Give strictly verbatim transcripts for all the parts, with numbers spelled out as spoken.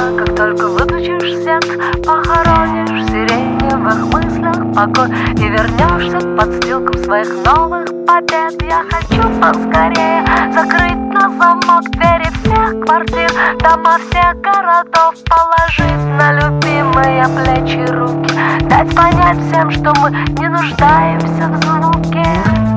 как только выключишь свет, похоронишь в сиреневых мыслях покой и вернешься к подстилкам своих новых побед. Я хочу поскорее закрыть на замок двери всех квартир, дома всех городов, положить на любимые плечи руки, дать понять всем, что мы не нуждаемся в звуке.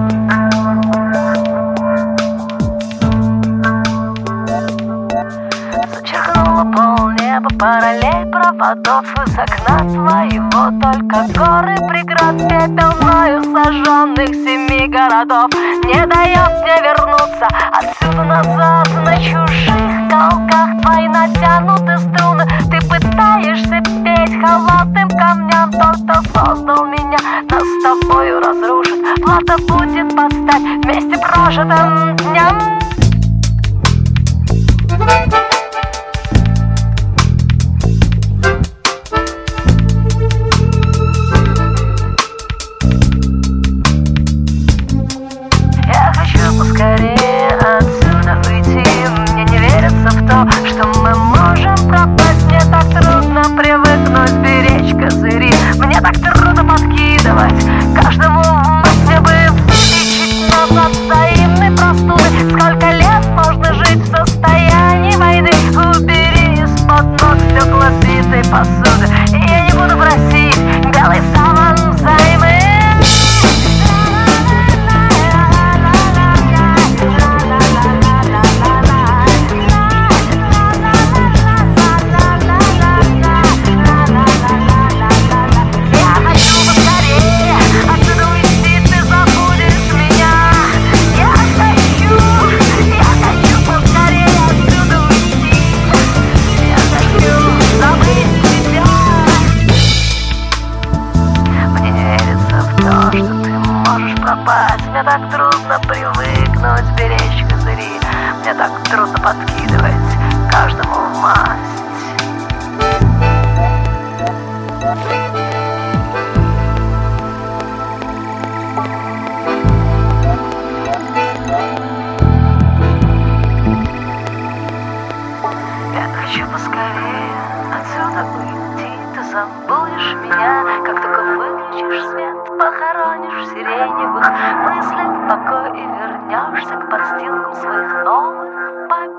Зачеркнула полнеба, параллель проводов из окна твоего, только горы преград, пепел мною сожженных семи городов не дает мне вернуться отсюда назад. На чужих толках твои натянуты струны, ты пытаешься петь холодным камням. Тот, кто создал меня, нас с тобою разрушит, плата будет под стать вместе прожитым дням. Поскорее отсюда уйти. Мне не верится в то, что мы можем пропасть. Мне так трудно привыкнуть беречь козыри. Мне так трудно подкидывать каждому вновь. Мне бы вылечить нас от взаимной простуды. Сколько лет можно жить в состоянии войны? Убери из-под ног стекла битой посуды, и я не буду просить белый саван взаймы. Мне так трудно привыкнуть беречь козыри. Мне так трудно подкидывать каждому в масть. Я хочу поскорее отсюда уйти. Ты забудешь меня, как только выключишь свет, похоронишь в сиреневых мыслях покой и вернешься к подстилкам своих новых побед.